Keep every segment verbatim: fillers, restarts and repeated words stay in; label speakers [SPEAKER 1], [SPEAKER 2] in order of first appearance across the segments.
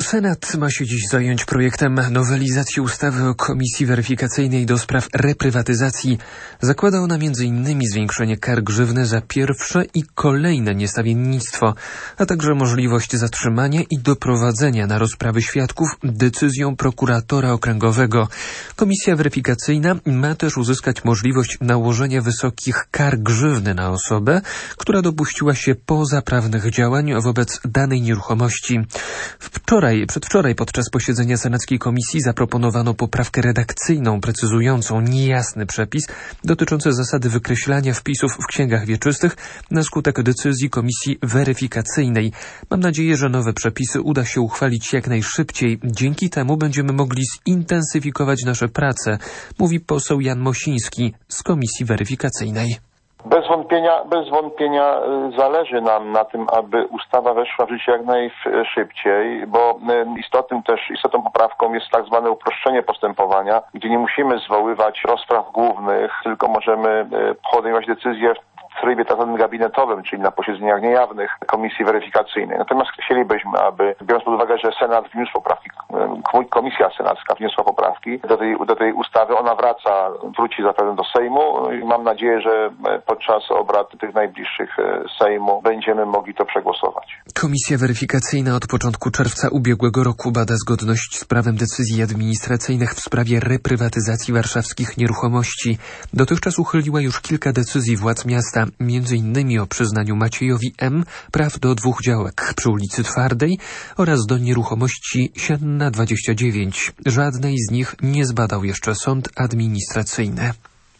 [SPEAKER 1] Senat ma się dziś zająć projektem nowelizacji ustawy o Komisji Weryfikacyjnej do spraw reprywatyzacji. Zakłada ona między innymi zwiększenie kar grzywny za pierwsze i kolejne niestawiennictwo, a także możliwość zatrzymania i doprowadzenia na rozprawy świadków decyzją prokuratora okręgowego. Komisja weryfikacyjna ma też uzyskać możliwość nałożenia wysokich kar grzywny na osobę, która dopuściła się pozaprawnych działań wobec danej nieruchomości. Wczoraj, przedwczoraj podczas posiedzenia Senackiej Komisji zaproponowano poprawkę redakcyjną precyzującą niejasny przepis dotyczący zasady wykreślania wpisów w księgach wieczystych na skutek decyzji Komisji Weryfikacyjnej. Mam nadzieję, że nowe przepisy uda się uchwalić jak najszybciej. Dzięki temu będziemy mogli zintensyfikować nasze prace, mówi poseł Jan Mosiński z Komisji Weryfikacyjnej.
[SPEAKER 2] Bez wątpienia, bez wątpienia zależy nam na tym, aby ustawa weszła w życie jak najszybciej, bo istotnym też, istotną poprawką jest tak zwane uproszczenie postępowania, gdzie nie musimy zwoływać rozpraw głównych, tylko możemy podejmować decyzje w trybie tak zwanym gabinetowym, czyli na posiedzeniach niejawnych Komisji Weryfikacyjnej. Natomiast chcielibyśmy, aby, biorąc pod uwagę, że Senat wniósł poprawki, Komisja Senacka wniosła poprawki do tej, do tej ustawy, ona wraca, wróci zapewne do Sejmu i mam nadzieję, że podczas obrad tych najbliższych Sejmu będziemy mogli to przegłosować.
[SPEAKER 1] Komisja Weryfikacyjna od początku czerwca ubiegłego roku bada zgodność z prawem decyzji administracyjnych w sprawie reprywatyzacji warszawskich nieruchomości. Dotychczas uchyliła już kilka decyzji władz miasta, między innymi o przyznaniu Maciejowi M. praw do dwóch działek przy ulicy Twardej oraz do nieruchomości Sienna dwadzieścia dziewięć. Żadnej z nich nie zbadał jeszcze sąd administracyjny.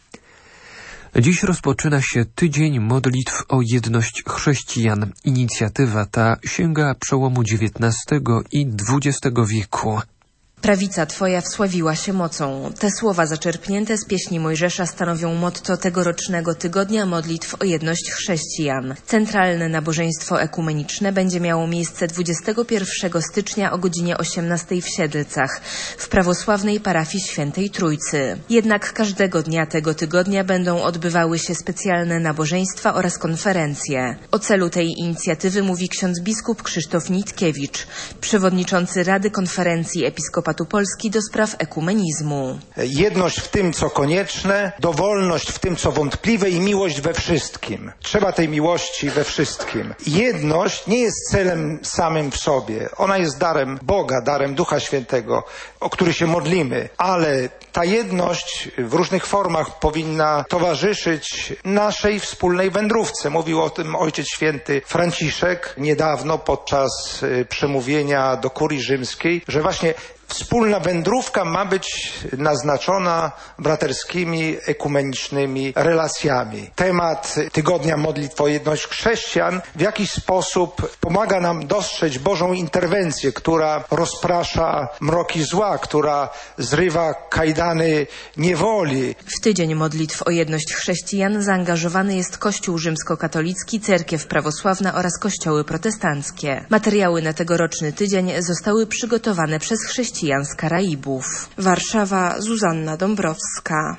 [SPEAKER 1] Dziś rozpoczyna się Tydzień Modlitw o Jedność Chrześcijan. Inicjatywa ta sięga przełomu dziewiętnastego i dwudziestego wieku.
[SPEAKER 3] Prawica Twoja wsławiła się mocą. Te słowa zaczerpnięte z pieśni Mojżesza stanowią motto tegorocznego Tygodnia Modlitw o Jedność Chrześcijan. Centralne nabożeństwo ekumeniczne będzie miało miejsce dwudziestego pierwszego stycznia o godzinie osiemnastej w Siedlcach, w prawosławnej parafii Świętej Trójcy. Jednak każdego dnia tego tygodnia będą odbywały się specjalne nabożeństwa oraz konferencje. O celu tej inicjatywy mówi ksiądz biskup Krzysztof Nitkiewicz, przewodniczący Rady Konferencji Episkopatu Polski do spraw ekumenizmu.
[SPEAKER 4] Jedność w tym, co konieczne, dowolność w tym, co wątpliwe i miłość we wszystkim. Trzeba tej miłości we wszystkim. Jedność nie jest celem samym w sobie. Ona jest darem Boga, darem Ducha Świętego, o który się modlimy. Ale ta jedność w różnych formach powinna towarzyszyć naszej wspólnej wędrówce. Mówił o tym Ojciec Święty Franciszek niedawno podczas przemówienia do Kurii Rzymskiej, że właśnie wspólna wędrówka ma być naznaczona braterskimi, ekumenicznymi relacjami. Temat Tygodnia Modlitw o Jedność Chrześcijan w jakiś sposób pomaga nam dostrzec Bożą interwencję, która rozprasza mroki zła, która zrywa kajdany niewoli.
[SPEAKER 3] W Tydzień Modlitw o Jedność Chrześcijan zaangażowany jest Kościół rzymskokatolicki, Cerkiew Prawosławna oraz kościoły protestanckie. Materiały na tegoroczny tydzień zostały przygotowane przez chrześcijan z Karaibów. Warszawa, Zuzanna Dąbrowska.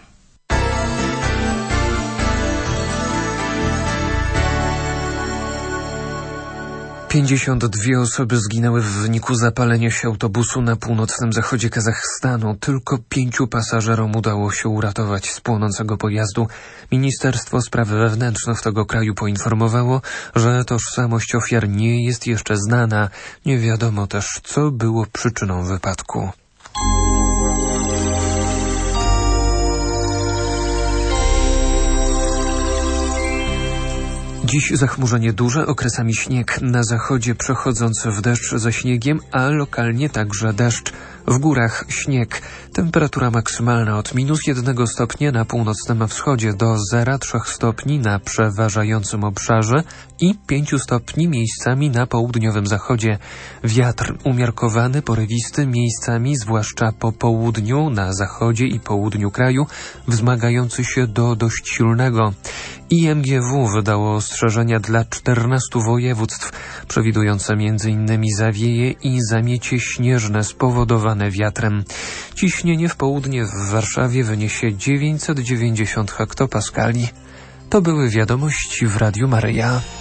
[SPEAKER 1] pięćdziesiąt dwie osoby zginęły w wyniku zapalenia się autobusu na północnym zachodzie Kazachstanu. Tylko pięciu pasażerom udało się uratować z płonącego pojazdu. Ministerstwo Spraw Wewnętrznych tego kraju poinformowało, że tożsamość ofiar nie jest jeszcze znana. Nie wiadomo też, co było przyczyną wypadku. Dziś zachmurzenie duże, okresami śnieg. Na zachodzie przechodząc w deszcz ze śniegiem, a lokalnie także deszcz. W górach śnieg. Temperatura maksymalna od minus jednego stopnia na północnym wschodzie do zera trzech stopni na przeważającym obszarze i pięciu stopni miejscami na południowym zachodzie. Wiatr umiarkowany, porywisty miejscami, zwłaszcza po południu, na zachodzie i południu kraju, wzmagający się do dość silnego. I M G W wydało ostrzeżenia dla czternastu województw, przewidujące między innymi zawieje i zamiecie śnieżne spowodowane wiatrem. Ciśnienie w południe w Warszawie wyniesie dziewięćset dziewięćdziesiąt hektopaskali. To były wiadomości w Radiu Maryja.